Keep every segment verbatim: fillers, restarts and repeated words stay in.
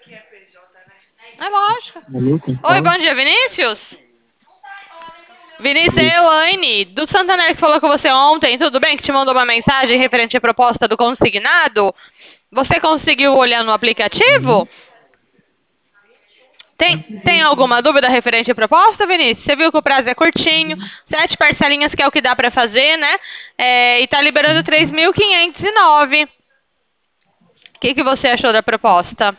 É lógico. Alô, quem Oi, fala? bom dia, Vinícius. Vinícius, é a Elaine, do Santander, que falou com você ontem, tudo bem? Que te mandou uma mensagem referente à proposta do consignado. Você conseguiu olhar no aplicativo? Uhum. Tem, tem Consegui, sim. alguma dúvida referente à proposta, Vinícius? Você viu que o prazo é curtinho, Uhum. sete parcelinhas que é o que dá pra fazer, né? É, e tá liberando três Uhum. mil quinhentos e nove. O que, que você achou da proposta?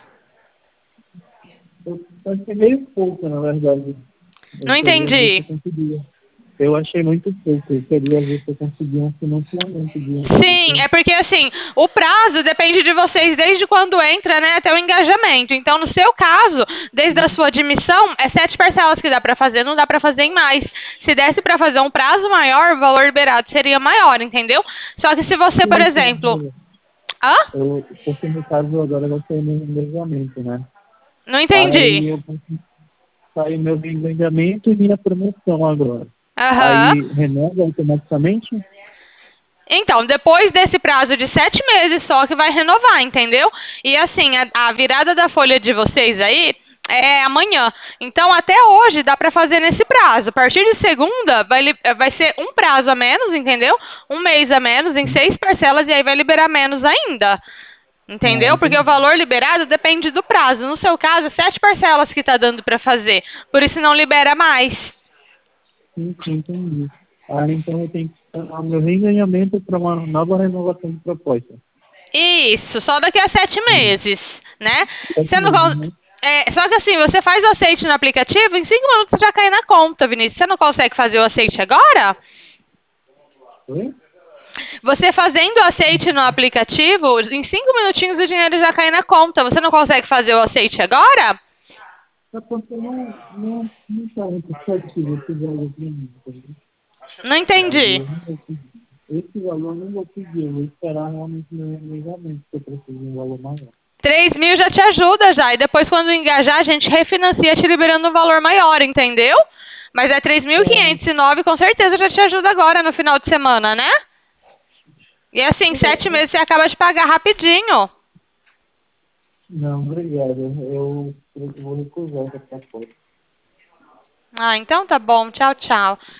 Eu achei meio pouco, na verdade. Eu Não queria ver se entendi. eu conseguia. Eu achei muito pouco. Eu queria ver se eu conseguia um financiamento de Sim, é porque assim, o prazo depende de vocês desde quando entra, né, até o engajamento. Então, no seu caso, desde a sua admissão, é sete parcelas que dá pra fazer, não dá pra fazer em mais. Se desse pra fazer um prazo maior, o valor liberado seria maior, entendeu? Só que se você, por exemplo, financiamento. hã? Eu, porque no caso agora vai sair meu engajamento, né? Não entendi. Aí eu sair meu engajamento e minha promoção agora. Aham. Aí renova automaticamente? Então, depois desse prazo de sete meses só que vai renovar, entendeu? E assim, a, a virada da folha de vocês aí é amanhã. Então, até hoje dá para fazer nesse prazo. A partir de segunda, vai, li- vai ser um prazo a menos, entendeu? Um mês a menos, em seis parcelas, e aí vai liberar menos ainda. Ah, Entendeu? Porque o entendi. valor liberado depende do prazo. No seu caso, é sete parcelas que tá dando para fazer. Por isso não libera mais. Sim, sim, entendi. Ah, então eu tenho que dar meu reengajamento para uma nova renovação de proposta. Isso, só daqui a sete Hum. meses, né? Sete Você não meses, con- né? é, só que assim, você faz o aceite no aplicativo, em cinco minutos já cai na conta, Vinícius. Você não consegue fazer o aceite agora? Oi? Você fazendo o aceite no aplicativo, em cinco minutinhos o dinheiro já cai na conta. Você não consegue fazer o aceite agora? É porque não, não, não está muito certinho esse valor para mim, entendeu? Não Aí entendi. eu não vou pedir. Esse valor eu não vou pedir, eu vou esperar realmente meu reengajamento, porque eu preciso de um valor maior. Três mil já te ajuda já. E depois, quando engajar, a gente refinancia te liberando um valor maior, entendeu? Mas é três mil quinhentos e nove, com certeza já te ajuda agora no final de semana, né? E assim, sete É, meses você acaba de pagar rapidinho. não, obrigado. Eu, eu vou recusar essa proposta. Ah, então tá bom. Tchau, tchau.